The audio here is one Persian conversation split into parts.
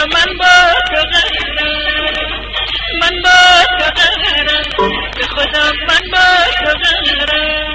خدا من با تو قهرم، من با تو قهرم، به خدا من با تو قهرم.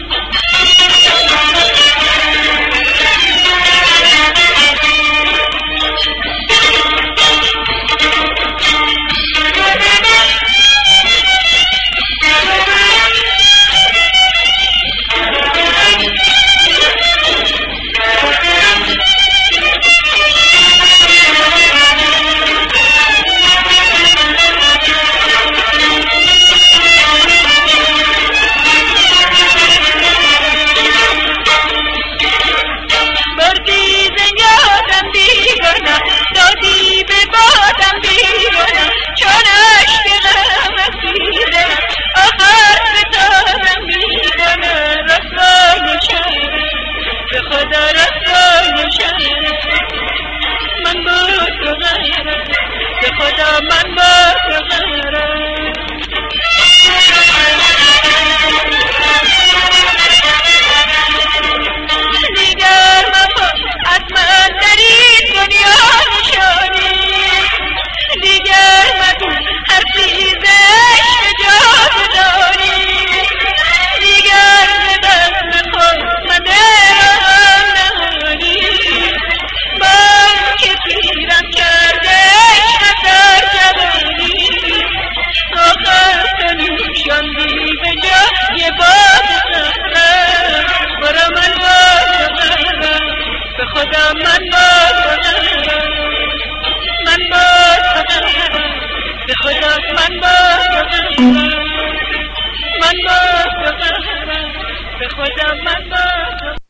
خدا من با تو قهرم. دیگر مپا از من در این دنیا نشانی، دیگر مگو هر چیزش به جا بدانی، دیگر ز دست خود من دلم نهانی. من که پیرم کرده به جای باد قهرم، برا من با تو قهرم، به خدا من با تو قهرم، من با تو قهرم، به خدا من با تو قهرم.